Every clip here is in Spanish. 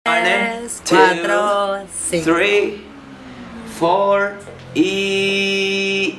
3, 2, 4, 5. 3, 4 y...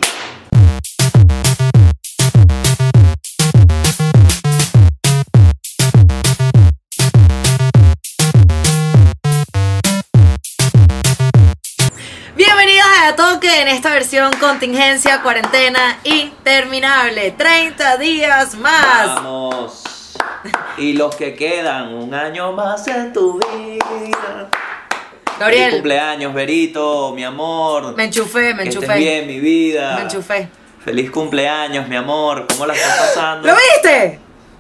Bienvenidos a Toque en esta versión contingencia, cuarentena interminable. 30 días más. Vamos. Y los que quedan, un año más en tu vida. Gabriel. Feliz cumpleaños, Berito, mi amor. Me enchufé. Que estés bien, mi vida. Me enchufé. Feliz cumpleaños, mi amor. ¿Cómo la estás pasando? ¿Lo viste?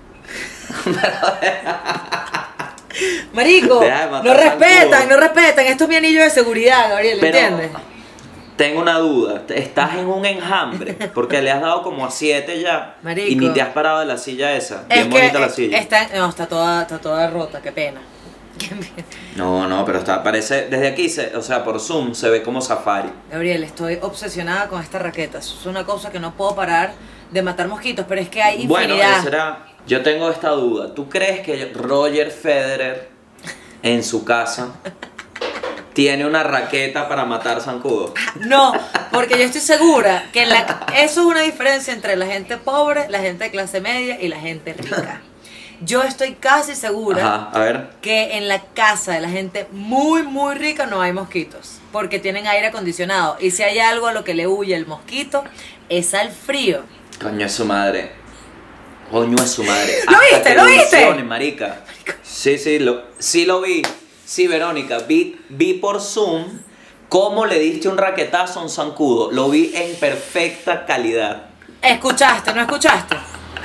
Marico, no respetan. Esto es mi anillo de seguridad, Gabriel, Pero ¿entiendes? tengo una duda. Estás en un enjambre porque le has dado como a 7 ya. Marico. Y ni te has parado de la silla esa. Es Bien que bonita la silla. está toda rota, qué pena. No, pero parece, desde aquí, o sea, por Zoom se ve como Safari. Gabriel, estoy obsesionada con esta raqueta. Es una cosa que no puedo parar de matar mosquitos, pero es que hay infinidad. Bueno, será. Yo tengo esta duda. ¿Tú crees que Roger Federer en su casa tiene una raqueta para matar zancudos? No, porque yo estoy segura que eso es una diferencia entre la gente pobre, la gente de clase media y la gente rica. Yo estoy casi segura Ajá, a ver. que en la casa de la gente muy, muy rica no hay mosquitos, porque tienen aire acondicionado. Y si hay algo a lo que le huye el mosquito, es al frío. Coño es su madre. Coño es su madre. ¿Lo Hasta viste? que ¿Lo viste? evolucione, marica. Sí, lo vi. Sí, Verónica, vi por Zoom cómo le diste un raquetazo a un zancudo. Lo vi en perfecta calidad. ¿Escuchaste? ¿No escuchaste?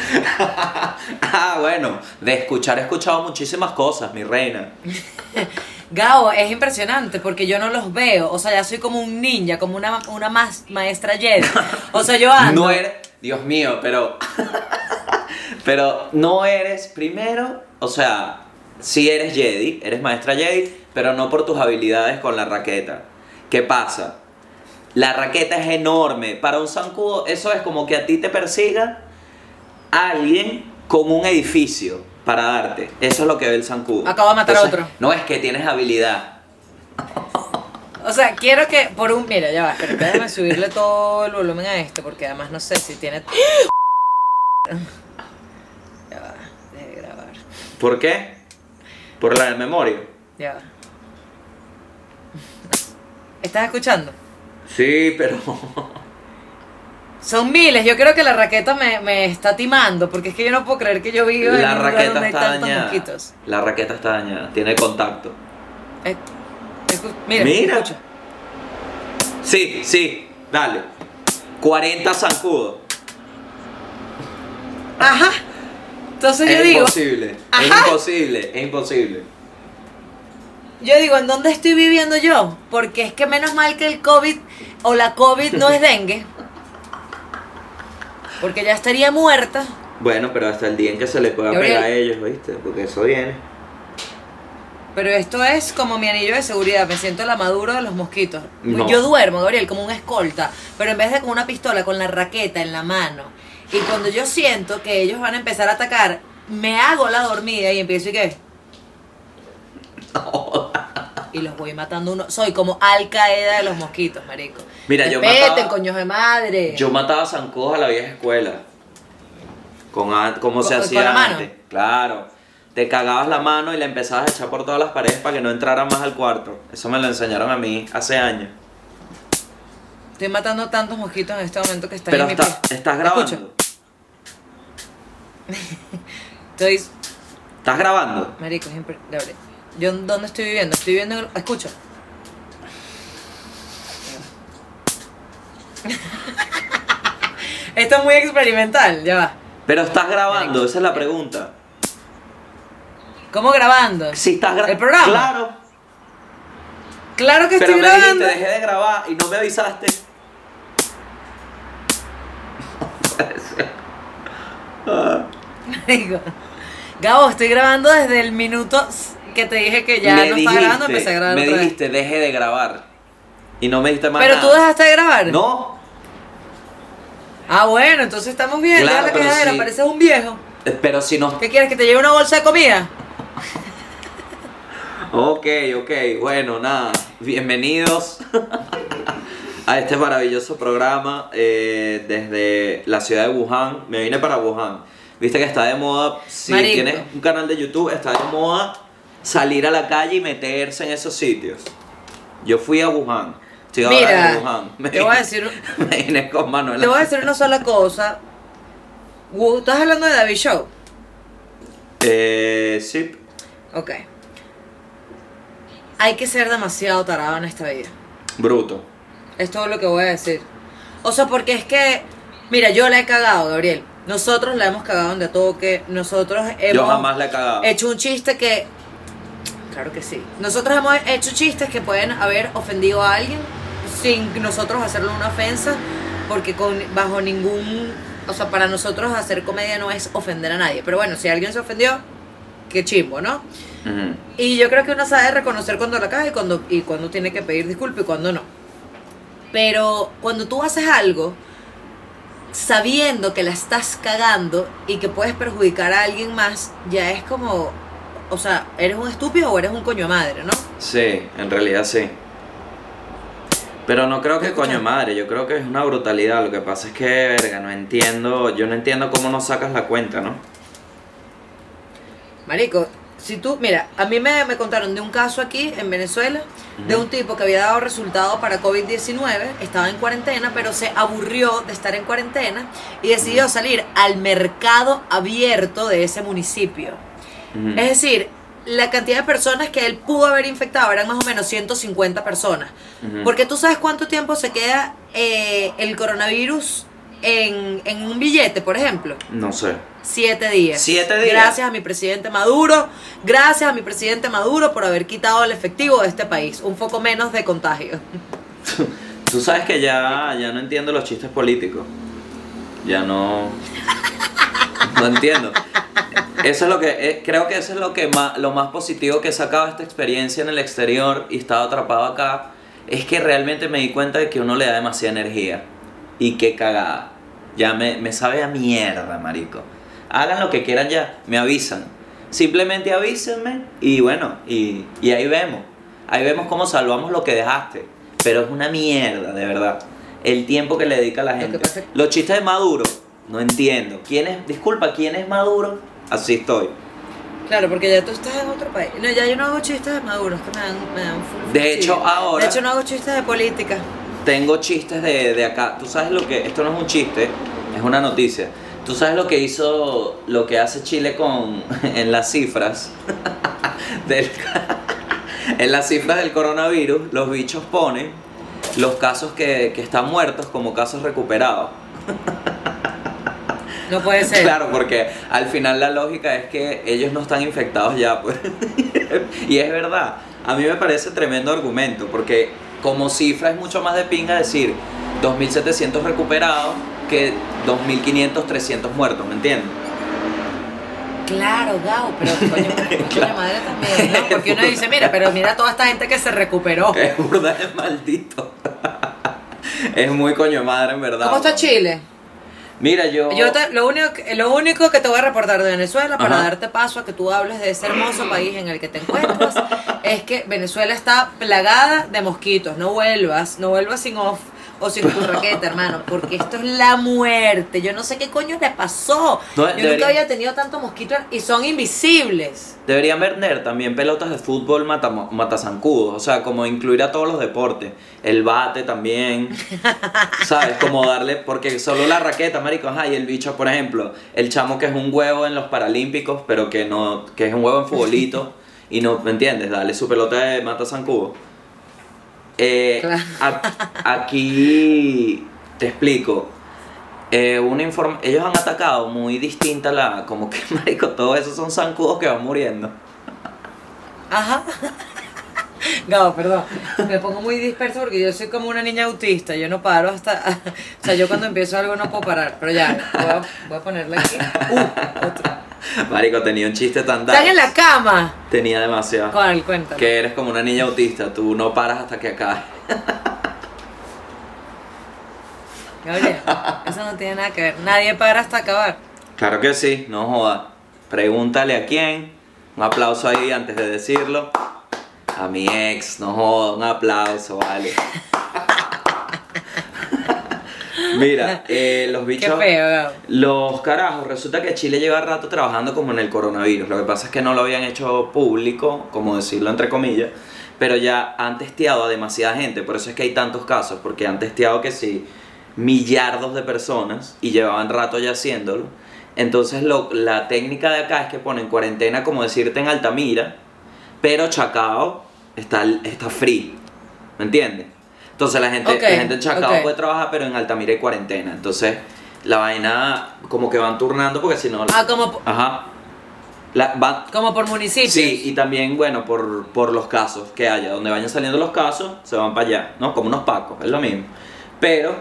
Bueno, de escuchar he escuchado muchísimas cosas, mi reina. Gabo, es impresionante porque yo no los veo. O sea, ya soy como un ninja, como una maestra Jedi. O sea, yo ando. No eres, Dios mío, pero no eres primero, o sea, sí eres Jedi, eres maestra Jedi, pero no por tus habilidades con la raqueta. ¿Qué pasa? La raqueta es enorme. Para un zancudo, eso es como que a ti te persiga alguien con un edificio para darte. Eso es lo que ve el zancudo. Acabo de matar a otro. No es que tienes habilidad. O sea, quiero que mira, ya va, pero déjame subirle todo el volumen a este, porque además no sé si tiene. Ya va, deje de grabar. ¿Por qué? Por la memoria. Ya va. ¿Estás escuchando? Sí, pero Son miles, yo creo que la raqueta me está timando, porque es que yo no puedo creer que yo vivo en la un lugar raqueta donde hay está tantos dañada. mosquitos. La raqueta está dañada, tiene contacto. Mira. Escucha. Sí, dale. 40 zancudos. Ajá. Entonces yo Es digo, imposible, ajá. es imposible. Yo digo, ¿en dónde estoy viviendo yo? Porque es que menos mal que el COVID o la COVID no es dengue. Porque ya estaría muerta. Bueno, pero hasta el día en que se le pueda Gabriel. pegar a ellos, ¿viste? Porque eso viene. Pero esto es como mi anillo de seguridad. Me siento la maduro de los mosquitos. No. Yo duermo, Gabriel, como un escolta. Pero en vez de con una pistola, con la raqueta en la mano. Y cuando yo siento que ellos van a empezar a atacar, me hago la dormida y empiezo y ¿qué? Y los voy matando uno. Soy como Al Qaeda de los mosquitos, marico. Mira, yo Respeten, mataba- coños de madre. Yo mataba zancudos a la vieja escuela. Como se ¿Con hacía la mano? antes. Claro. Te cagabas la mano y la empezabas a echar por todas las paredes para que no entrara más al cuarto. Eso me lo enseñaron a mí hace años. Estoy matando tantos mosquitos en este momento que están Pero en mi pie. estás grabando. Escucha. Estoy... ¿Estás grabando? Marico, es Gabriel. ¿Yo dónde estoy viviendo? Estoy viviendo en el... Escucha. Esto es muy experimental, ya va. Pero estás grabando, esa es la pregunta. ¿Cómo grabando? Si estás grabando. ¿El programa? Claro. Claro que Pero estoy me grabando. dijiste, dejé de grabar y no me avisaste. No puede ser. Marico. Gabo, estoy grabando desde el minuto que te dije que ya no está grabando, empecé a grabar Me otra vez. dijiste, deje de grabar. Y no me dijiste más Pero nada. tú dejaste de grabar. No. Ah, bueno, entonces estamos bien. Claro, Ya la pero quejadera, sí. pareces un viejo. Pero si no. ¿Qué quieres? ¿Que te lleve una bolsa de comida? Ok, bueno, nada, bienvenidos a este maravilloso programa desde la ciudad de Wuhan. Me vine para Wuhan. Viste que está de moda, si Marico. tienes un canal de YouTube, está de moda salir a la calle y meterse en esos sitios. Yo fui a Wuhan, estoy ahora Mira, en Wuhan. te voy a decir, Me vine con Manuela. te voy a decir una sola cosa. ¿Estás hablando de David Show? Sí. Ok. Hay que ser demasiado tarado en esta vida. Bruto. Es todo lo que voy a decir. O sea, porque es que, mira, yo la he cagado, Gabriel. Nosotros la hemos cagado en De Toque. Nosotros hemos Yo jamás la he cagado. hecho un chiste que... Claro que sí. Nosotros hemos hecho chistes que pueden haber ofendido a alguien sin nosotros hacerle una ofensa, porque bajo ningún... O sea, para nosotros hacer comedia no es ofender a nadie. Pero bueno, si alguien se ofendió, qué chimbo, ¿no? Ujú. Y yo creo que uno sabe reconocer cuando la caga y cuando tiene que pedir disculpas y cuando no. Pero cuando tú haces algo sabiendo que la estás cagando y que puedes perjudicar a alguien más, ya es como, o sea, ¿eres un estúpido o eres un coño de madre, no? Sí, en realidad sí. Pero no creo que ¿Me escuchas? coño madre, yo creo que es una brutalidad. Lo que pasa es que, verga, yo no entiendo cómo no sacas la cuenta, ¿no? Marico, si tú, mira, a mí me contaron de un caso aquí en Venezuela, de un tipo que había dado resultado para COVID-19, estaba en cuarentena, pero se aburrió de estar en cuarentena y decidió salir al mercado abierto de ese municipio. Ujú. Es decir, la cantidad de personas que él pudo haber infectado eran más o menos 150 personas. Ujú. Porque tú sabes cuánto tiempo se queda el coronavirus en un billete, por ejemplo. No sé. 7 días. 7 días. Gracias a mi presidente Maduro por haber quitado el efectivo de este país. Un poco menos de contagio. Tú sabes que ya no entiendo los chistes políticos. Ya no... No entiendo. Eso es lo que... creo que eso es lo más positivo que he sacado de esta experiencia en el exterior y estaba atrapado acá. Es que realmente me di cuenta de que uno le da demasiada energía. Y qué cagada. Ya me sabe a mierda, marico. Hagan lo que quieran ya, me avisan. Simplemente avísenme y bueno, y ahí vemos. Ahí vemos cómo salvamos lo que dejaste. Pero es una mierda, de verdad. El tiempo que le dedica la que gente. pasa es- Los chistes de Maduro, no entiendo. Disculpa, ¿quién es Maduro? Así estoy. Claro, porque ya tú estás en otro país. No, ya yo no hago chistes de Maduro, es que me dan full De hecho, fastidio. ahora- De hecho, no hago chistes de política. Tengo chistes de acá. Tú sabes lo que... Esto no es un chiste, es una noticia. Tú sabes lo que hace Chile en las cifras en las cifras del coronavirus. Los bichos ponen los casos que están muertos como casos recuperados. No puede ser. Claro, porque al final la lógica es que ellos no están infectados ya, pues. Y es verdad. A mí me parece tremendo argumento, porque como cifra es mucho más de pinga decir 2.700 recuperados que 2.500, 300 muertos, ¿me entiendes? Claro, Gao, pero coño, Claro. madre también, ¿no? Porque uno dice, mira toda esta gente que se recuperó. Es burda de maldito. Es muy coño madre, en verdad. ¿Cómo está Chile? Mira, Lo único que te voy a reportar de Venezuela para Ajá. darte paso a que tú hables de ese hermoso país en el que te encuentras es que Venezuela está plagada de mosquitos. No vuelvas sin off o sin tu raqueta, hermano, porque esto es la muerte. Yo no sé qué coño le pasó. No, Yo debería- nunca había tenido tantos mosquitos y son invisibles. Deberían vender también pelotas de fútbol matazancudos, o sea, como incluir a todos los deportes, el bate también, ¿sabes? Como darle, porque solo la raqueta, marico, ajá, y el bicho, por ejemplo, el chamo que es un huevo en los Paralímpicos, pero que es un huevo en futbolito, y no, ¿me entiendes? Dale su pelota de matazancudo. Claro. Aquí te explico. Ellos han atacado muy distinta como que, marico, todos esos son zancudos que van muriendo. Ajá. Gabo, perdón, me pongo muy disperso porque yo soy como una niña autista, yo no paro hasta, o sea, yo cuando empiezo algo no puedo parar, pero ya, voy a ponerle aquí, otro. Marico, tenía un chiste tan ¿Están en la cama? Tenía demasiado. ¿Cuál? Cuéntame. Que eres como una niña autista, tú no paras hasta que acabe. Gabriel, eso no tiene nada que ver, nadie para hasta acabar. Claro que sí, no joda. Pregúntale a quién. Un aplauso ahí antes de decirlo. A mi ex, no joda, un aplauso, vale. Mira, los bichos, Qué feo, Gabo. los carajos, resulta que Chile lleva rato trabajando como en el coronavirus. Lo que pasa es que no lo habían hecho público, como decirlo entre comillas, pero ya han testeado a demasiada gente. Por eso es que hay tantos casos, porque han testeado que sí, millardos de personas y llevaban rato ya haciéndolo. Entonces la técnica de acá es que ponen cuarentena, como decirte, en Altamira, pero Chacao está free, ¿me entiendes? Entonces la gente en Chacao puede trabajar, pero en Altamira hay cuarentena. Entonces la vaina como que van turnando porque si no... como... Ajá. Como por municipios. Sí, y también, bueno, por los casos que haya. Donde vayan saliendo los casos, se van para allá, ¿no? Como unos pacos, es lo mismo. Pero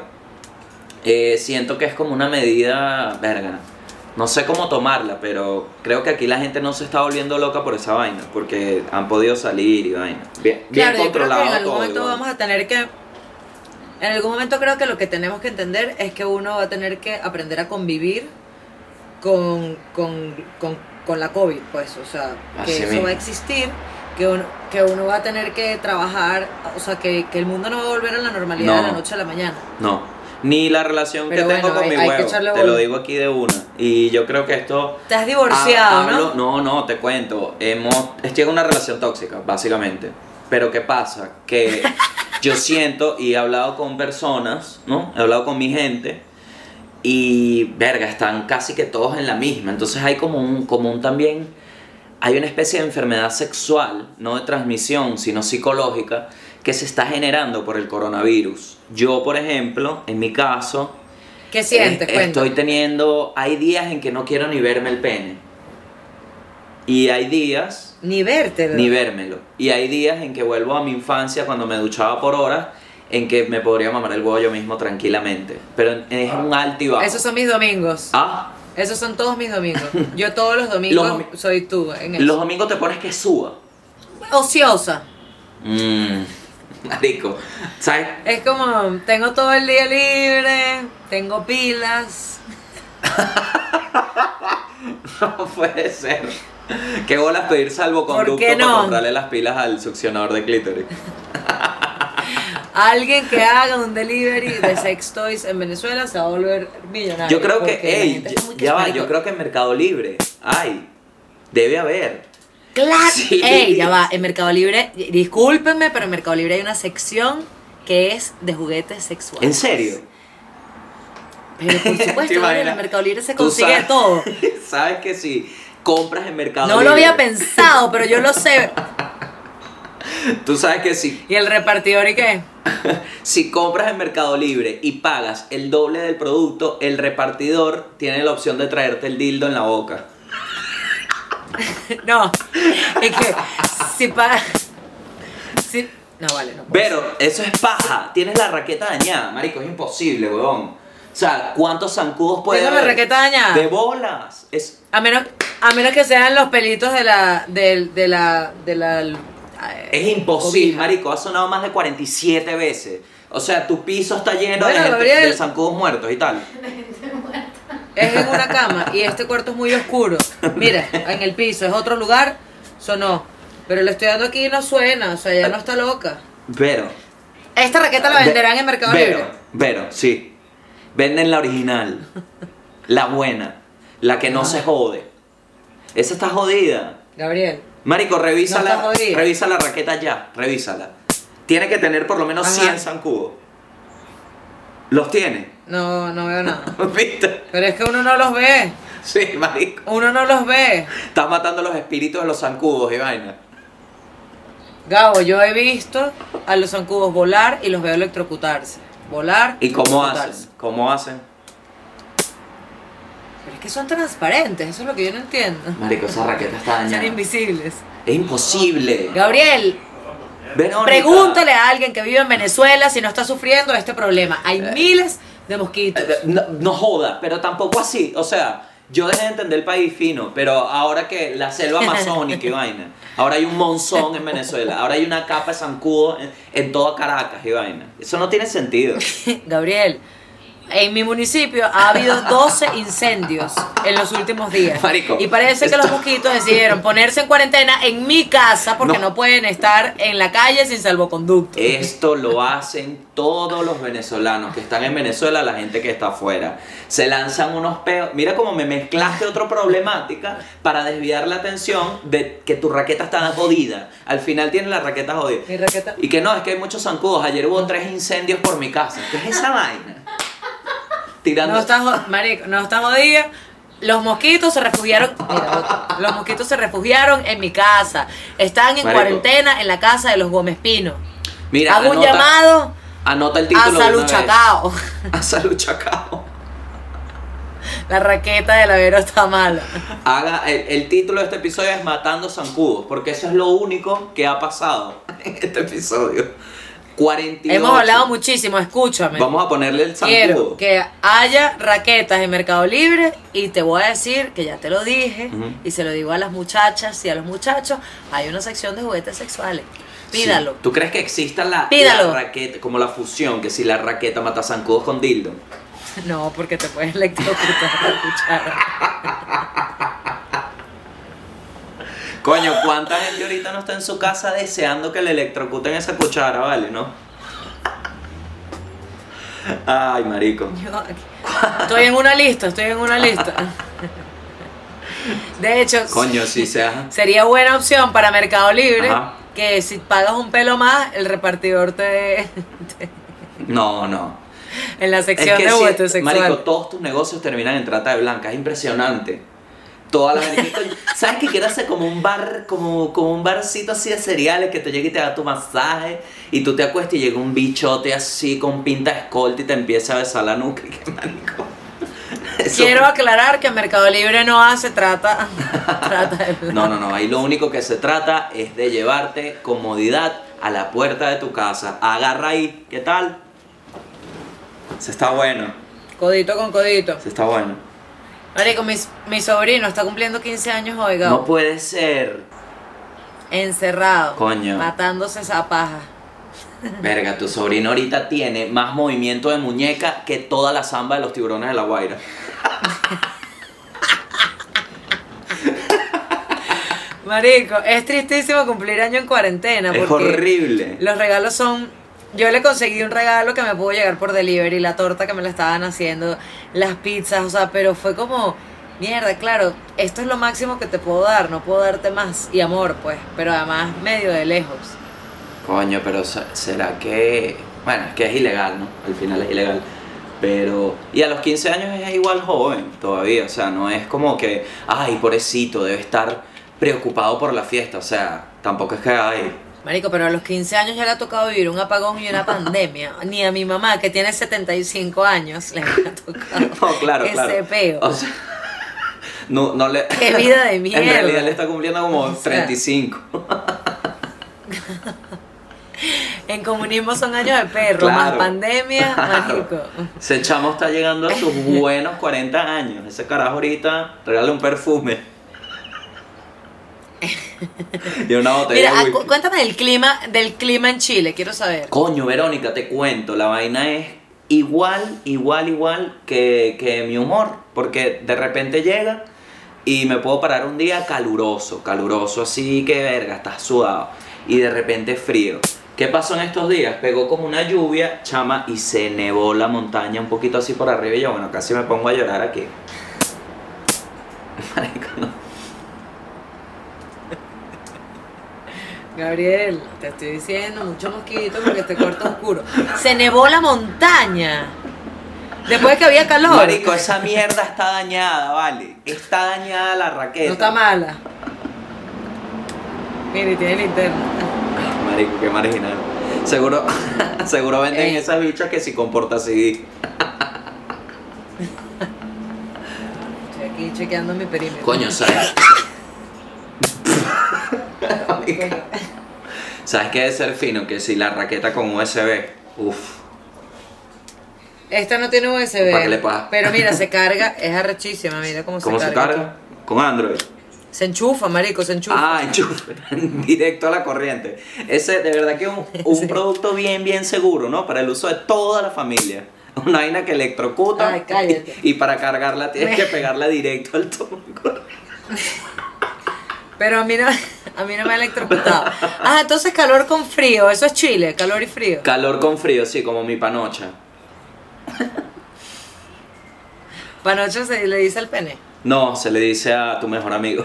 siento que es como una medida, verga, no sé cómo tomarla, pero creo que aquí la gente no se está volviendo loca por esa vaina, porque han podido salir y vaina. Bien Claro, controlado. Yo creo que en algún todo momento igual. vamos a tener que... En algún momento creo que lo que tenemos que entender es que uno va a tener que aprender a convivir con la COVID, pues, o sea, que Así eso mismo. va a existir, que uno va a tener que trabajar, o sea, que el mundo no va a volver a la normalidad de la noche a la mañana. No, ni la relación Pero que tengo bueno, con mi hay que huevo, echarle te lo bola. digo aquí de una. Y yo creo que esto... Te has divorciado, ¿no? No, te cuento. Estoy en una relación tóxica, básicamente. Pero ¿qué pasa? Que yo siento, y he hablado con personas, ¿no? He hablado con mi gente, y, verga, están casi que todos en la misma. Entonces hay como un también... Hay una especie de enfermedad sexual, no de transmisión, sino psicológica, que se está generando por el coronavirus. Yo, por ejemplo, en mi caso... ¿Qué sientes? Estoy teniendo... Hay días en que no quiero ni verme el pene. Y hay días... Ni vértelo. Ni vérmelo. Y hay días en que vuelvo a mi infancia cuando me duchaba por horas, en que me podría mamar el huevo yo mismo tranquilamente. Pero es un alto y bajo. Esos son mis domingos. Ah, Esos son todos mis domingos. Yo todos los domingos soy tú en eso. los domingos te pones que suba. Ociosa. Marico, ¿sabes? Es como, tengo todo el día libre, tengo pilas. No puede ser. Qué bolas pedir salvoconducto ¿Por qué no? para comprarle las pilas al succionador de clítoris. Alguien que haga un delivery de sex toys en Venezuela se va a volver millonario. Yo creo que, porque la gente es muy ya va, marico. yo creo que en Mercado Libre debe haber. Claro, Sí. ya va, en Mercado Libre, discúlpenme, pero en Mercado Libre hay una sección que es de juguetes sexuales. ¿En serio? Pero por ¿Te supuesto, imaginas? en Mercado Libre se Tú consigue sabes- todo. Sabes que si compras en Mercado No Libre. lo había pensado, pero yo lo sé. Tú sabes que si ¿Y el repartidor y qué? Si compras en Mercado Libre y pagas el doble del producto, el repartidor tiene la opción de traerte el dildo en la boca. No, es que si pagas... Si, no, vale, no puedo. Pero eso es paja. Tienes la raqueta dañada, marico, es imposible, weón. O sea, ¿cuántos zancudos puede ¿Tengo la haber? raqueta dañada? De bolas. A menos que sean los pelitos de la Es imposible, cobija. marico. Ha sonado más de 47 veces. O sea, tu piso está lleno Bueno, de, Gabriel. de zancudos muertos y tal. Es en una cama y este cuarto es muy oscuro. Mira, en el piso, es otro lugar, sonó. Pero le estoy dando aquí y no suena, o sea, ya no está loca. Pero. Esta raqueta la venderán en Mercado Libre. Pero, sí. Venden la original. La buena. La que no se jode. Esa está jodida. Gabriel, Marico, No está jodida. revisa la raqueta ya, revísala. Tiene que tener por lo menos Ajá. 100 zancudos. ¿Los tiene? no veo nada. ¿Viste? Pero es que uno no los ve. Sí, marico. Uno no los ve. Estás matando los espíritus de los zancudos y vaina. Gabo, yo he visto a los zancudos volar y los veo electrocutarse. Volar. ¿Y cómo electrocutarse. hacen? ¿Cómo hacen? Pero es que son transparentes, eso es lo que yo no entiendo. Marico, esa raqueta está Son dañada. invisibles. Es imposible. Gabriel, Verónica. pregúntale a alguien que vive en Venezuela si no está sufriendo este problema. Hay miles de mosquitos. No joda, pero tampoco así. O sea, yo dejé de entender el país fino, pero ahora que la selva amazónica y vaina, ahora hay un monzón en Venezuela, ahora hay una capa de zancudo en toda Caracas y vaina. Eso no tiene sentido. Gabriel, En mi municipio ha habido 12 incendios en los últimos días. Marico, y parece que los mosquitos decidieron ponerse en cuarentena en mi casa porque no pueden estar en la calle sin salvoconducto. Esto lo hacen todos los venezolanos que están en Venezuela, la gente que está afuera. Se lanzan unos peos. Mira cómo me mezclaste otra problemática para desviar la atención de que tu raqueta está jodida. Al final tienes la raqueta jodida. Mi raqueta. Y que no, es que hay muchos zancudos. Ayer hubo 3 incendios por mi casa. ¿Qué es esa vaina? Tirando. Marico, no está jodida. Los mosquitos se refugiaron. Mira, los mosquitos se refugiaron en mi casa. Están en cuarentena en la casa de los Gómez Pino. Mira, hago un llamado anota el título a Salud Chacao. A Salud Chacao. La raqueta de la Vero está mala. El título de este episodio es Matando Zancudos, porque eso es lo único que ha pasado en este episodio. 48. Hemos hablado muchísimo, escúchame. Vamos a ponerle el zancudo. Quiero que haya raquetas en Mercado Libre y te voy a decir que ya te lo dije y se lo digo a las muchachas y a los muchachos, hay una sección de juguetes sexuales. Pídalo. Sí. ¿Tú crees que exista la raqueta, como la fusión, que si la raqueta mata zancudos con dildo? No, porque te puedes electrocutar la cuchara. Coño, ¿cuánta gente ahorita no está en su casa deseando que le electrocuten esa cuchara, vale, no? Ay, marico. Estoy en una lista. De hecho, coño, sí sería buena opción para Mercado Libre. Ajá. Que si pagas un pelo más, el repartidor te... No. En la sección de juguetes sexuales. Marico, todos tus negocios terminan en trata de blanca, es impresionante. Todas las ¿sabes qué? Quiero hacer como un bar, como un barcito así de cereales que te llegue y te haga tu masaje y tú te acuestas y llega un bichote así con pinta de escolta y te empieza a besar la nuca. ¿Qué marico? Quiero aclarar que Mercado Libre no hace trata de blanca. No, ahí lo único que se trata es de llevarte comodidad a la puerta de tu casa. Agarra ahí, ¿qué tal? Se está bueno. Codito con codito. Se está bueno. Marico, mi sobrino está cumpliendo 15 años hoy, Gabo. No puede ser. Encerrado. Coño. Matándose esa paja. Verga, tu sobrino ahorita tiene más movimiento de muñeca que toda la samba de los Tiburones de La Guaira. Marico, es tristísimo cumplir año en cuarentena. Es horrible. Los regalos son... Yo le conseguí un regalo que me pudo llegar por delivery, la torta que me la estaban haciendo, las pizzas, o sea, pero fue como, mierda, claro, esto es lo máximo que te puedo dar, no puedo darte más, y amor, pues, pero además medio de lejos. Coño, pero ¿será que...? Bueno, es que es ilegal, ¿no? Al final es ilegal. Pero... Y a los 15 años es igual joven todavía, o sea, no es como que, ay, pobrecito, debe estar preocupado por la fiesta, o sea, tampoco es que, ay... Marico, pero a los 15 años ya le ha tocado vivir un apagón y una pandemia. Ni a mi mamá, que tiene 75 años, le ha tocado no, claro. peo. O sea, no le... ¡Qué vida de mierda! En realidad le está cumpliendo como 35. En comunismo son años de perro, claro, más pandemia, marico. Ese chamo está llegando a sus buenos 40 años. Ese carajo ahorita regala un perfume. Y una botella de whisky. Cuéntame del clima en Chile, quiero saber. Coño, Verónica, te cuento, la vaina es igual que mi humor, porque de repente llega y me puedo parar un día caluroso así que verga, estás sudado, y de repente frío. ¿Qué pasó en estos días? Pegó como una lluvia, chama, y se nevó la montaña un poquito así por arriba y yo, bueno, casi me pongo a llorar aquí. Marico, no. Gabriel, te estoy diciendo, mucho mosquito porque este cuarto oscuro. Se nevó la montaña. Después de que había calor. Marico, esa mierda está dañada, vale. Está dañada la raqueta. No está mala. Mire, tiene linterna. Marico, qué marginal. Seguro venden esas bichas que si comporta CD. Estoy aquí chequeando mi perímetro. Coño, ¿sabes? ¿Sabes qué debe ser fino? Que si la raqueta con USB, uff. Esta no tiene USB. ¿Para qué le pasa? Pero mira, se carga, es arrechísima, mira cómo se carga. ¿Cómo se carga? Con Android. Se enchufa, marico, se enchufa. Ah, enchufa. Directo a la corriente. Ese, de verdad que es un producto bien seguro, ¿no? Para el uso de toda la familia. Una vaina que electrocuta. Ay, cállate. Y para cargarla tienes que pegarla directo al tronco. Pero a mí no me ha electrocutado. Ah, entonces calor con frío, eso es Chile, calor y frío. Calor con frío, sí, como mi panocha. Panocho se le dice al pene. No, se le dice a tu mejor amigo.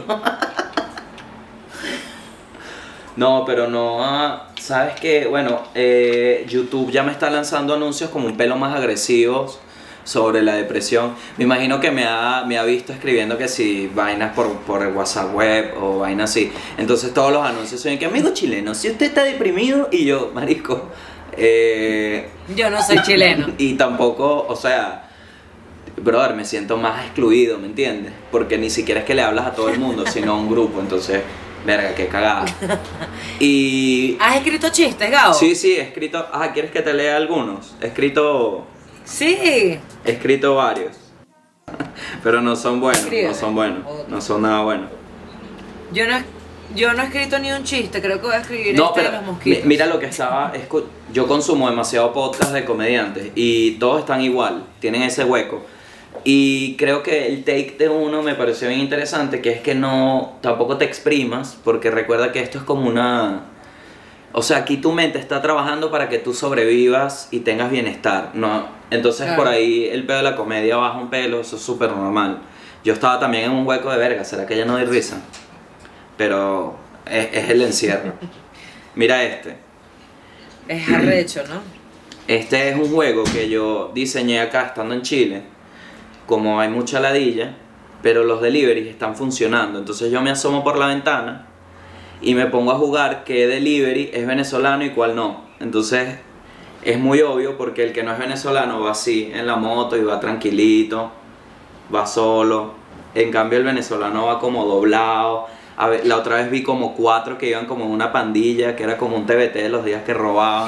No, pero no, ¿sabes qué? Bueno, YouTube ya me está lanzando anuncios como un pelo más agresivos sobre la depresión. Me imagino que me ha visto escribiendo que si vainas por el WhatsApp web o vainas así. Entonces todos los anuncios son que, amigo chileno, si usted está deprimido, y yo, marico, yo no soy chileno. Y tampoco, o sea, brother, me siento más excluido, ¿me entiendes? Porque ni siquiera es que le hablas a todo el mundo, sino a un grupo, entonces, verga, qué cagada. Y... ¿Has escrito chistes, Gabo? Sí, he escrito... ¿quieres que te lea algunos? He escrito varios. Pero no son buenos, Escribe. no son buenos, no son nada buenos. Yo no he escrito ni un chiste, creo que voy a escribir No, de pero los mosquitos. mira lo que estaba... Yo consumo demasiado podcast de comediantes y todos están igual, tienen ese hueco. Y creo que el take de uno me pareció bien interesante, que es que no, tampoco te exprimas, porque recuerda que esto es como una... O sea, aquí tu mente está trabajando para que tú sobrevivas y tengas bienestar, ¿no? Entonces Claro. Por ahí el pedo de la comedia baja un pelo, eso es súper normal. Yo estaba también en un hueco de verga, ¿será que ya no doy risa? Pero es el encierro. Mira este. Es arrecho, ¿no? Este es un juego que yo diseñé acá estando en Chile. Como hay mucha ladilla, pero los deliveries están funcionando. Entonces yo me asomo por la ventana y me pongo a jugar qué delivery es venezolano y cuál no. Entonces es muy obvio porque el que no es venezolano va así en la moto y va tranquilito, va solo. En cambio el venezolano va como doblado. La otra vez vi como 4 que iban como en una pandilla, que era como un TBT de los días que robaban.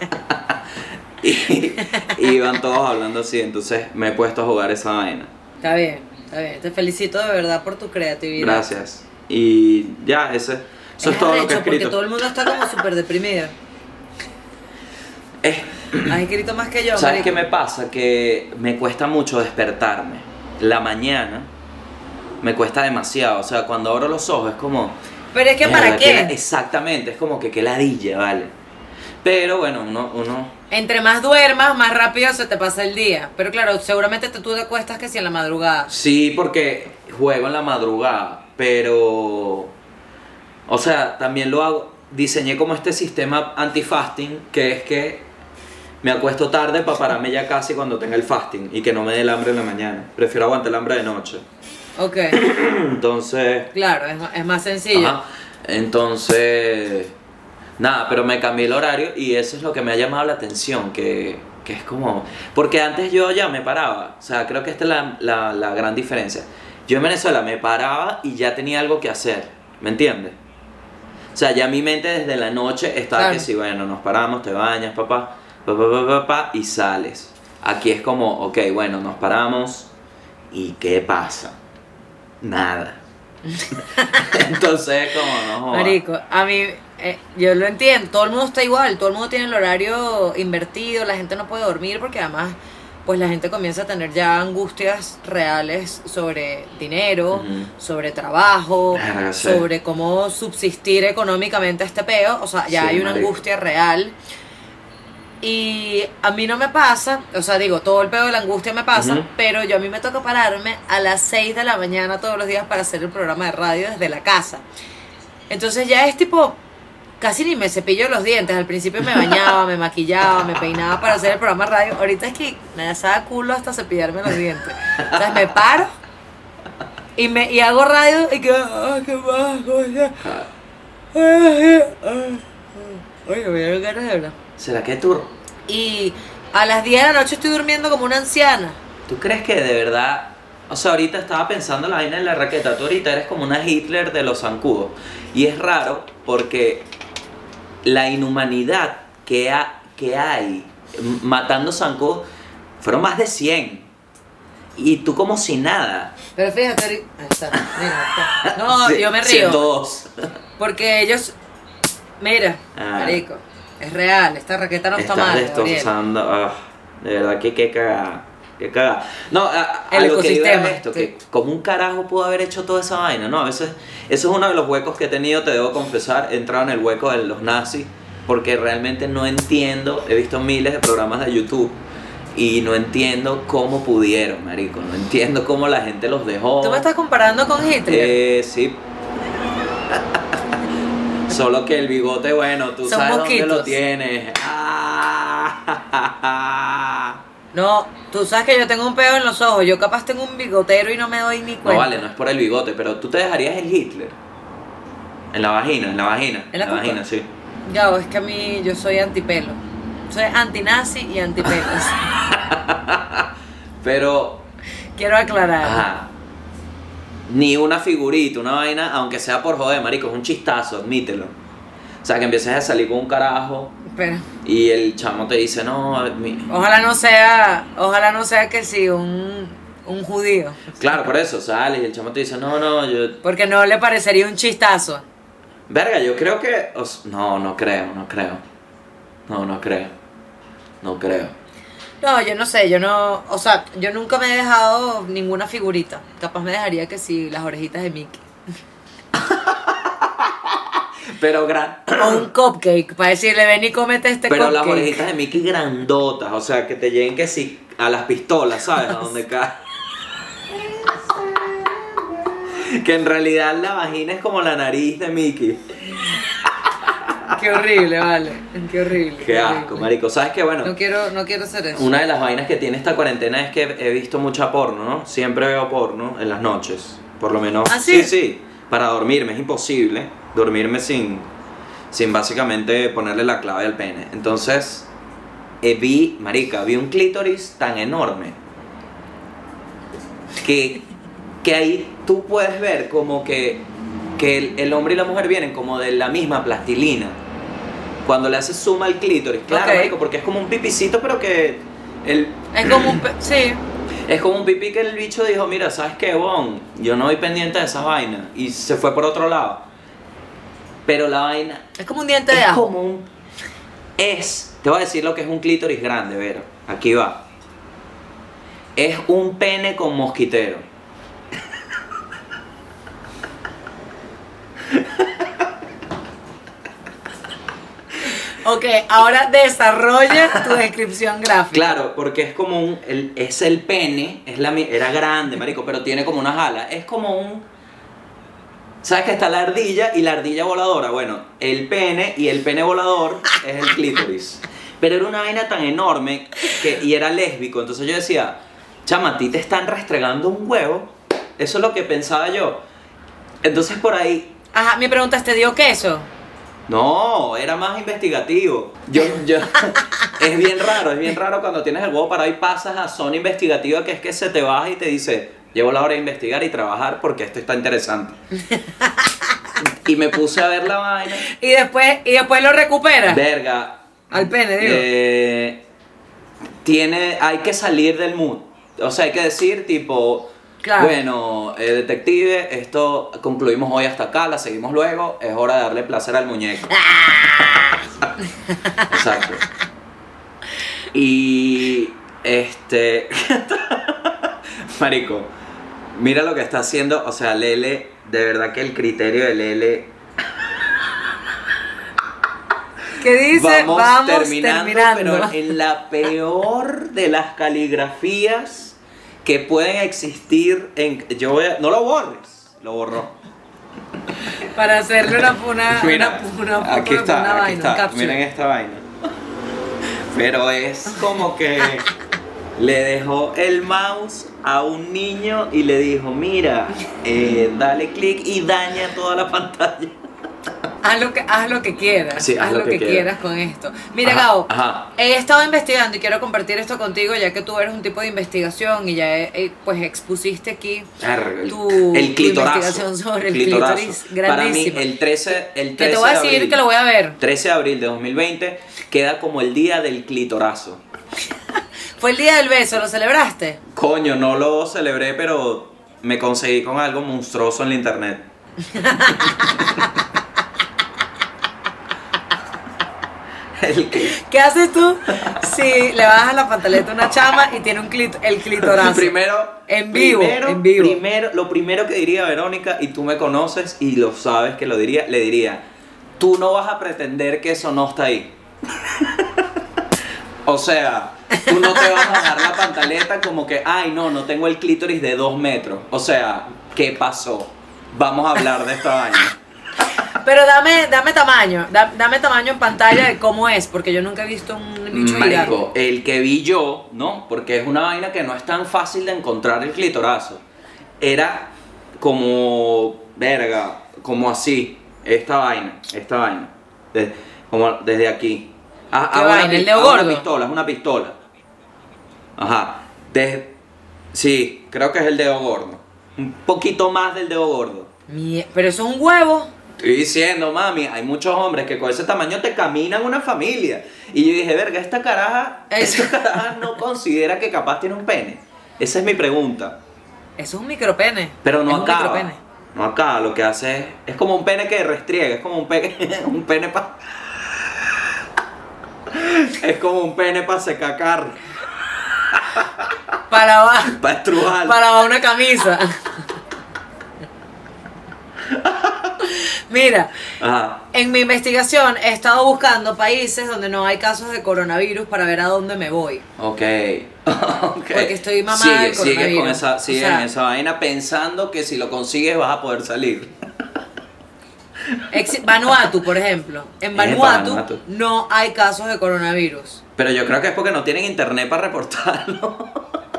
y iban todos hablando así, entonces me he puesto a jugar esa vaina. Está bien. Te felicito de verdad por tu creatividad. Gracias. Y ya, eso es todo lo que he arrecho, porque escrito. todo el mundo está como súper deprimido. Has escrito más que yo, ¿Sabes marico. qué me pasa? Que me cuesta mucho despertarme. La mañana me cuesta demasiado. O sea, cuando abro los ojos es como... Pero es que ¿para qué? Exactamente, es como que ladilla, ¿vale? Pero bueno, uno... Entre más duermas, más rápido se te pasa el día. Pero claro, seguramente tú te acuestas que si en la madrugada. Sí, porque juego en la madrugada, pero... O sea, también lo hago... Diseñé como este sistema anti-fasting, que es que me acuesto tarde para pararme ya casi cuando tenga el fasting y que no me dé el hambre en la mañana. Prefiero aguantar el hambre de noche. Ok. Entonces... Claro, es más sencillo. Ajá. Entonces... Nada, pero me cambié el horario y eso es lo que me ha llamado la atención, que es como... Porque antes yo ya me paraba, o sea, creo que esta es la gran diferencia. Yo en Venezuela me paraba y ya tenía algo que hacer, ¿me entiendes? O sea, ya mi mente desde la noche estaba Claro. que sí, bueno, nos paramos, te bañas, papá, y sales. Aquí es como, ok, bueno, nos paramos y ¿qué pasa? Nada. Entonces, como no jodas. Marico, a mí, yo lo entiendo, todo el mundo está igual, todo el mundo tiene el horario invertido, la gente no puede dormir porque además, pues la gente comienza a tener ya angustias reales sobre dinero, Ujú. sobre trabajo, Verga, sí. sobre cómo subsistir económicamente este peo, o sea, ya Sí, hay una marico. angustia real. Y a mí no me pasa, o sea, digo, todo el pedo de la angustia me pasa, Ujú. pero yo a mí me toca pararme a las 6 de la mañana todos los días para hacer el programa de radio desde la casa. Entonces ya es tipo, casi ni me cepillo los dientes. Al principio me bañaba, me maquillaba, me peinaba para hacer el programa de radio. Ahorita es que me da culo hasta cepillarme los dientes. O sea, me paro y hago radio y que, qué bajo, ya. Oye, voy a ver ganas de hablar. ¿Será que tú Y a las 10 de la noche estoy durmiendo como una anciana. crees que de verdad... O sea, ahorita estaba pensando en la vaina de la raqueta. Tú ahorita eres como una Hitler de los zancudos. Y es raro porque la inhumanidad que hay matando zancudos fueron más de 100. Y tú como si nada. Pero fíjate, ahí está, mira, está. No, Sí, yo me río. 102. Porque ellos, mira, Ah. marico, es real, esta raqueta no está Estás mal, Gabriel. destrozando. De verdad que qué cagada. Qué cagada. No, a El lo que iba ecosistema, es esto, sí. que como un carajo pudo haber hecho toda esa vaina, ¿no? A veces, eso es uno de los huecos que he tenido, te debo confesar, he entrado en el hueco de los nazis, porque realmente no entiendo, he visto miles de programas de YouTube, y no entiendo cómo pudieron, marico, no entiendo cómo la gente los dejó. ¿Tú me estás comparando con Hitler? Sí. Solo que el bigote, bueno, tú Son sabes mosquitos. dónde lo tienes. No, tú sabes que yo tengo un peo en los ojos. Yo capaz tengo un bigotero y no me doy ni No cuenta. vale, no es por el bigote, pero tú te dejarías el Hitler. En la vagina. ¿En la cuca? vagina, sí. Ya, es que a mí yo soy antipelo. Soy antinazi y antipelos. Pero, Quiero aclarar. ajá. Ni una figurita, una vaina, aunque sea por joder, marico, es un chistazo, admítelo. O sea, que empieces a salir con un carajo Espera. y el chamo te dice, no, Ojalá no sea que sí, un judío. claro, por eso sales y el chamo te dice, no, yo... Porque no le parecería un chistazo. Verga, yo creo que... No creo. No, yo no sé, yo nunca me he dejado ninguna figurita. Capaz me dejaría que sí, las orejitas de Mickey. Pero O un cupcake, para decirle, ven y cómete este Pero cupcake. las orejitas de Mickey grandotas, o sea, que te lleguen que sí a las pistolas, ¿sabes? A donde cae. Que en realidad la vagina es como la nariz de Mickey. Qué horrible, vale. Qué horrible. Qué asco, marico. ¿Sabes qué? Bueno, No quiero hacer eso. una de las vainas que tiene esta cuarentena es que he visto mucha porno, ¿no? Siempre veo porno en las noches, por lo menos. ¿Ah, sí? Sí, para dormirme. Es imposible dormirme sin básicamente ponerle la clave al pene. Entonces, vi un clítoris tan enorme que ahí tú puedes ver como que el hombre y la mujer vienen como de la misma plastilina. Cuando le haces zoom al clítoris, claro, Ok. marico, porque es como un pipicito, pero que Es como un... Sí. es como un pipí que el bicho dijo, mira, ¿sabes qué, Bon? Yo no voy pendiente de esas vainas. Y se fue por otro lado. Pero la vaina Es como un diente de es ajo. como un... Te voy a decir lo que es un clítoris grande, Vero. Aquí va. Es un pene con mosquitero. Ok, ahora desarrolla tu descripción gráfica. Claro, porque es como es el pene, era grande, marico, pero tiene como unas alas. Es como un... ¿Sabes que está la ardilla y la ardilla voladora? Bueno, el pene y el pene volador es el clítoris. Pero era una vaina tan enorme y era lésbico. Entonces yo decía, chama, a ti te están restregando un huevo. Eso es lo que pensaba yo. Entonces por ahí... Ajá, mi pregunta es, ¿te dio queso? No, era más investigativo. Es bien raro cuando tienes el huevo parado y pasas a zona investigativa, que es que se te baja y te dice, llevo la hora de investigar y trabajar porque esto está interesante. Y me puse a ver la vaina. Y después lo recuperas. Verga. Al pene, digo. Hay que salir del mood. O sea, hay que decir tipo... Claro. Bueno, detective, esto concluimos hoy hasta acá, la seguimos luego, es hora de darle placer al muñeco. Exacto. Y marico, mira lo que está haciendo, o sea, Lele, de verdad que el criterio de Lele. ¿Qué dice? Vamos terminando. Pero en la peor de las caligrafías que pueden existir no lo borres, lo borró. Para hacerle Mira, aquí está, una aquí vaina, está. un caption. Miren esta vaina. Pero es como que le dejó el mouse a un niño y le dijo, mira, dale clic y daña toda la pantalla. Haz lo que quieras. Sí, haz lo que quieras con esto. Mira, Ajá, Gabo, ajá. he estado investigando y quiero compartir esto contigo, ya que tú eres un tipo de investigación y ya pues expusiste aquí tu clitorazo. investigación sobre el clítoris grandísimo. Para mí, el 13 que te voy a decir de abril, que lo voy a ver. 13 de abril de 2020 queda como el día del clitorazo. Fue el día del beso, ¿lo celebraste? Coño, no lo celebré, pero me conseguí con algo monstruoso en la internet. ¿Qué haces tú si le bajas la pantaleta a una chama y tiene el clitorazo? Lo primero que diría Verónica, y tú me conoces y lo sabes que lo diría, le diría, tú no vas a pretender que eso no está ahí. O sea, tú no te vas a bajar la pantaleta como que, ay no tengo el clítoris de 2 metros. O sea, ¿qué pasó? Vamos a hablar de esta vaina. Pero dame tamaño, dame tamaño en pantalla de cómo es, porque yo nunca he visto un bicho gigante. Marico, el que vi yo, ¿no? Porque es una vaina que no es tan fácil de encontrar el clitorazo. Era como, verga, como así, esta vaina. Como desde aquí. ¿Qué vaina? ¿El dedo gordo? Es una pistola. Ajá. Sí, creo que es el dedo gordo. Un poquito más del dedo gordo. Pero eso es un huevo. Estoy diciendo, mami, hay muchos hombres que con ese tamaño te caminan una familia. Y yo dije, verga, esta caraja no considera que capaz tiene un pene. Esa es mi pregunta. Eso es un micropene. Pero no acaba. No acaba, lo que hace es como un pene que restriega, es como un pene es como un pene para secar carne. Para estrujar. Para lavar una camisa. Mira, ajá, en mi investigación he estado buscando países donde no hay casos de coronavirus para ver a dónde me voy. Ok. Porque estoy mamada del coronavirus. Sigues en esa vaina pensando que si lo consigues vas a poder salir. Vanuatu, por ejemplo. En Vanuatu no hay casos de coronavirus. Pero yo creo que es porque no tienen internet para reportarlo.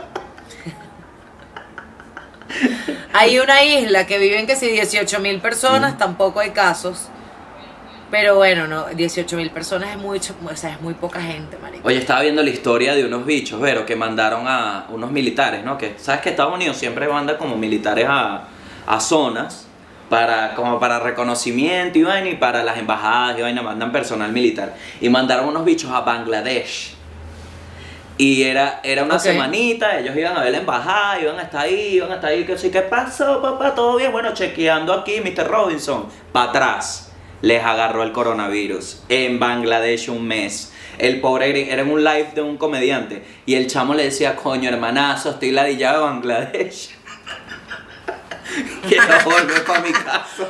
Hay una isla que viven que si 18,000 personas, tampoco hay casos. Pero bueno, no, 18,000 personas es mucho, o sea, es muy poca gente, marico. Oye, estaba viendo la historia de unos bichos, Vero, que mandaron a unos militares, ¿no? Que sabes que Estados Unidos siempre manda como militares a zonas como para reconocimiento y vaina, y para las embajadas y vaina mandan personal militar. Y mandaron unos bichos a Bangladesh. Y era una semanita, ellos iban a ver la embajada, iban hasta ahí, que sí, ¿qué pasó, papá? ¿Todo bien? Bueno, chequeando aquí, Mr. Robinson. Para atrás, les agarró el coronavirus. En Bangladesh un mes. El pobre era en un live de un comediante. Y el chamo le decía, coño, hermanazo, estoy ladillado de Bangladesh. Quiero volver para mi casa.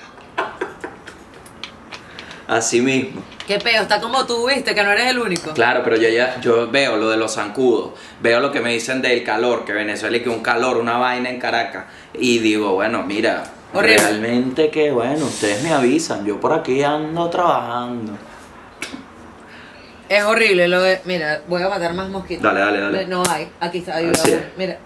Así mismo. Qué peo, está como tú, viste, que no eres el único. Claro, pero yo veo lo de los zancudos, veo lo que me dicen del calor, que Venezuela y que un calor, una vaina en Caracas. Y digo, bueno, mira, horrible. Realmente que bueno, ustedes me avisan, yo por aquí ando trabajando. Es horrible mira, voy a matar más mosquitos. Dale. No hay, aquí está, hay mira.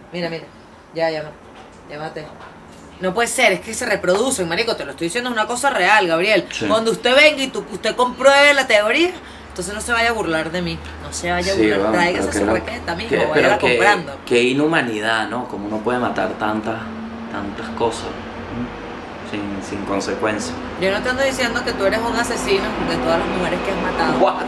Ya maté. No puede ser, es que se reproducen, marico, te lo estoy diciendo, es una cosa real, Gabriel. Sí. Cuando usted venga y usted compruebe la teoría, entonces no se vaya a burlar de mí. No se vaya a burlar, vamos, tráigase su raqueta, mijo, vaya comprando. Qué inhumanidad, ¿no? Como uno puede matar tantas cosas sin consecuencias. Yo no te ando diciendo que tú eres un asesino de todas las mujeres que has matado. What?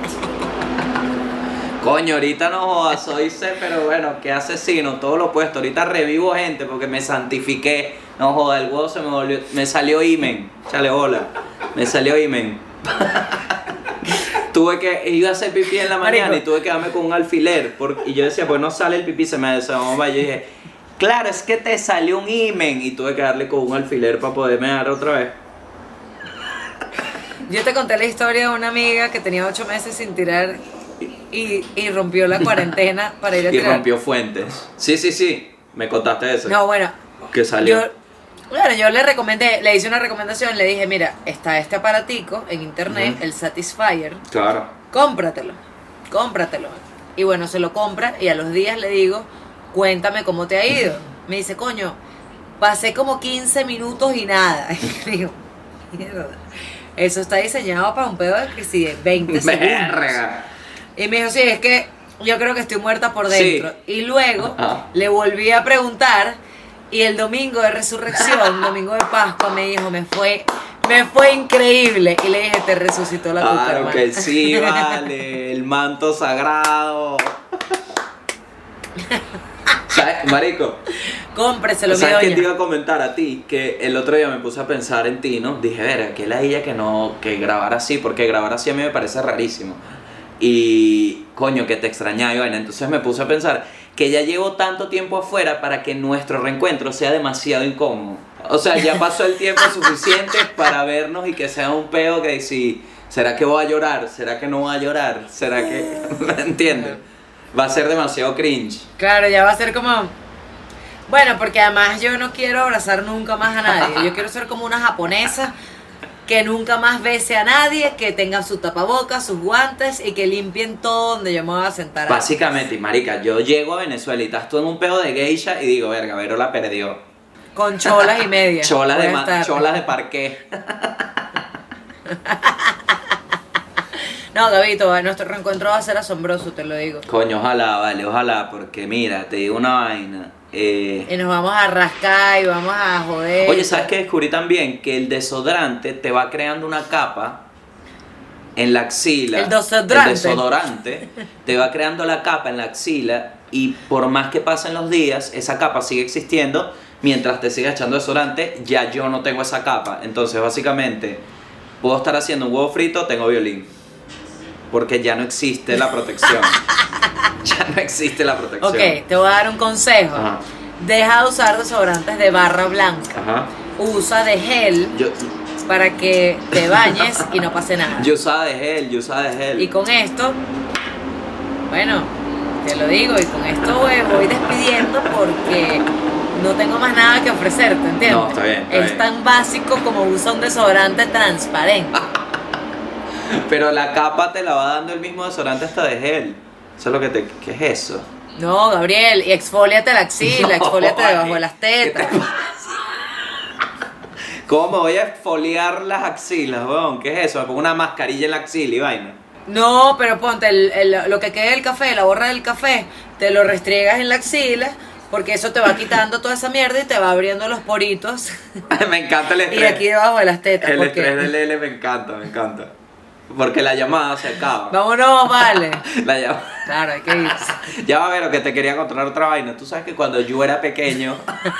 Coño, ahorita no jodas, pero bueno, qué asesino, todo lo opuesto. Ahorita revivo gente porque me santifiqué. No jodas, el huevo me salió imen. Chale, hola. Me salió imen. Iba a hacer pipí en la mañana y tuve que darme con un alfiler. Y yo decía, pues no sale el pipí, se me desahogó. Yo dije, claro, es que te salió un imen. Y tuve que darle con un alfiler para poderme dar otra vez. Yo te conté la historia de una amiga que tenía 8 meses sin tirar y rompió la cuarentena para ir a tirar. Y rompió fuentes. Sí, me contaste eso. No, bueno. Que salió. Yo le hice una recomendación, le dije, mira, está este aparatico en internet, el Satisfyer. Claro. Cómpratelo. Y bueno, se lo compra y a los días le digo, cuéntame cómo te ha ido. Me dice, coño, pasé como 15 minutos y nada. Y digo, mierda. Eso está diseñado para un pedo de que sí, de 20 segundos. Y me dijo, sí, es que yo creo que estoy muerta por dentro. Sí. Y luego le volví a preguntar y el domingo de resurrección, domingo de Pascua, me dijo, me fue increíble. Y le dije, te resucitó la cuca, claro que sí, vale, el manto sagrado. ¿Sabes, marico? Cómpreselo, ¿sabes qué te iba a comentar a ti? Que el otro día me puse a pensar en ti, ¿no? Dije, ver, que la ella que grabar así, porque grabar así a mí me parece rarísimo. y coño, que te extrañaba y vaina. Entonces me puse a pensar que ya llevo tanto tiempo afuera para que nuestro reencuentro sea demasiado incómodo. O sea, ya pasó el tiempo suficiente para vernos y que sea un peo que si, ¿será que voy a llorar? ¿Será que no voy a llorar? ¿Será que...? ¿Me entiendes? Va a ser demasiado cringe. Claro, ya va a ser como... Bueno, porque además yo no quiero abrazar nunca más a nadie. Yo quiero ser como una japonesa que nunca más bese a nadie, que tenga su tapabocas, sus guantes y que limpien todo donde yo me voy a sentar. Básicamente, marica, yo llego a Venezuela y estás tú en un peo de geisha y digo, verga, Vero la perdió. Con cholas y medias. Cholas de parqué. No, Gabito, nuestro reencuentro va a ser asombroso, te lo digo. Coño, ojalá, vale, ojalá, porque mira, te digo una vaina. Y nos vamos a rascar y vamos a joder. Oye, ¿sabes qué descubrí también? Que el desodorante te va creando una capa en la axila. El desodorante. El desodorante te va creando la capa en la axila y por más que pasen los días, esa capa sigue existiendo mientras te sigas echando desodorante. Ya yo no tengo esa capa. Entonces, básicamente, puedo estar haciendo un huevo frito, tengo violín. Porque ya no existe la protección. Ya no existe la protección. Ok, te voy a dar un consejo. Ajá. Deja de usar desodorantes de barra blanca. Ajá. Usa de gel para que te bañes y no pase nada. Yo usaba de gel. Y con esto, bueno, te lo digo, y con esto voy despidiendo porque no tengo más nada que ofrecerte, ¿entiendes? No, está bien. Es tan básico como usar un desodorante transparente. Pero la capa te la va dando el mismo desodorante hasta de gel. Eso es lo que ¿qué es eso? No, Gabriel, y exfóliate la axila, No, exfóliate debajo de las tetas. ¿Cómo me voy a exfoliar las axilas, weón? ¿Qué es eso? Me pongo una mascarilla en la axila y vaina. No, pero ponte lo que quede del café, la borra del café, te lo restriegas en la axila, porque eso te va quitando toda esa mierda y te va abriendo los poritos. Me encanta el estrés. Y aquí debajo de las tetas. El estrés del L me encanta. Porque la llamada se acaba. Vámonos, vale. La llamada. Claro, hay que irse. Ya va a ver, lo que te quería contar otra vaina. Tú sabes que cuando yo era pequeño.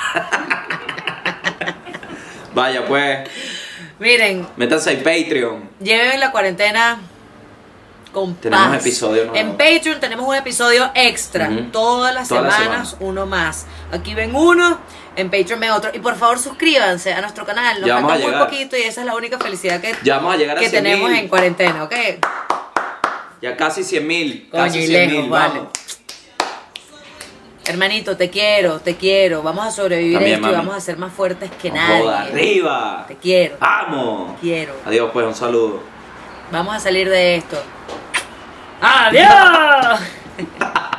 Vaya, pues. Miren. Métanse en Patreon. Lleven la cuarentena con Tenemos paz. episodio nuevo. En Patreon tenemos un episodio extra. Todas las semanas, uno más. Aquí ven uno, en Patreon ven otro. Y por favor suscríbanse a nuestro canal. Nos falta muy poquito y esa es la única felicidad que tenemos en cuarentena, ¿ok? Ya casi 100,000. Coño, Casi y 100,000, lejos, vamos. vale. Hermanito, te quiero. Vamos a sobrevivir También, esto mami. y vamos a ser más fuertes que No nadie. joda, arriba. Te quiero. Vamos. Te quiero. Adiós, pues, un saludo. Vamos a salir de esto. ¡Adiós!